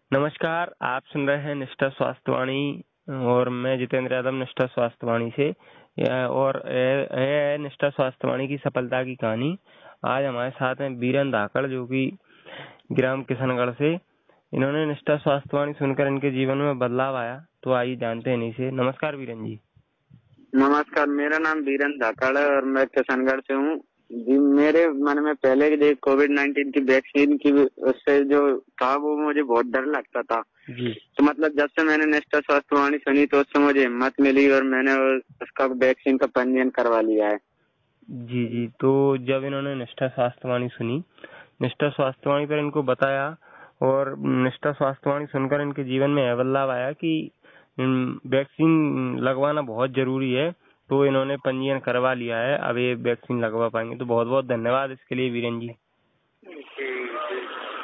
नमस्कार, आप सुन रहे हैं निष्ठा स्वास्थ्यवाणी और मैं जितेंद्र यादव निष्ठा स्वास्थ्यवाणी से। और यह है निष्ठा स्वास्थ्यवाणी की सफलता की कहानी। आज हमारे साथ हैं बीरन धाकड़, जो कि ग्राम किशनगढ़ से। इन्होंने निष्ठा स्वास्थ्यवाणी सुनकर इनके जीवन में बदलाव आया, तो आइए जानते हैं इन्हीं से। नमस्कार बीरन जी। नमस्कार, मेरा नाम बीरन धाकड़ है और मैं किशनगढ़ से हूँ जी। मेरे मन में पहले की कोविड-19 की वैक्सीन की उससे जो था वो मुझे बहुत डर लगता था जी। तो मतलब जब से मैंने निष्ठा स्वास्थ्यवाणी सुनी तो उससे मुझे हिम्मत मिली और मैंने उसका वैक्सीन का पंजीयन करवा लिया है। जी जी, तो जब इन्होंने निष्ठा स्वास्थ्यवाणी सुनी, निष्ठा स्वास्थ्यवाणी पर इनको बताया और निष्ठा स्वास्थ्यवाणी सुनकर इनके जीवन में यह बदलाव आया कि वैक्सीन लगवाना बहुत जरूरी है, तो इन्होंने पंजीयन करवा लिया है। अब ये वैक्सीन लगवा पाएंगे। तो बहुत बहुत धन्यवाद इसके लिए बीरन जी।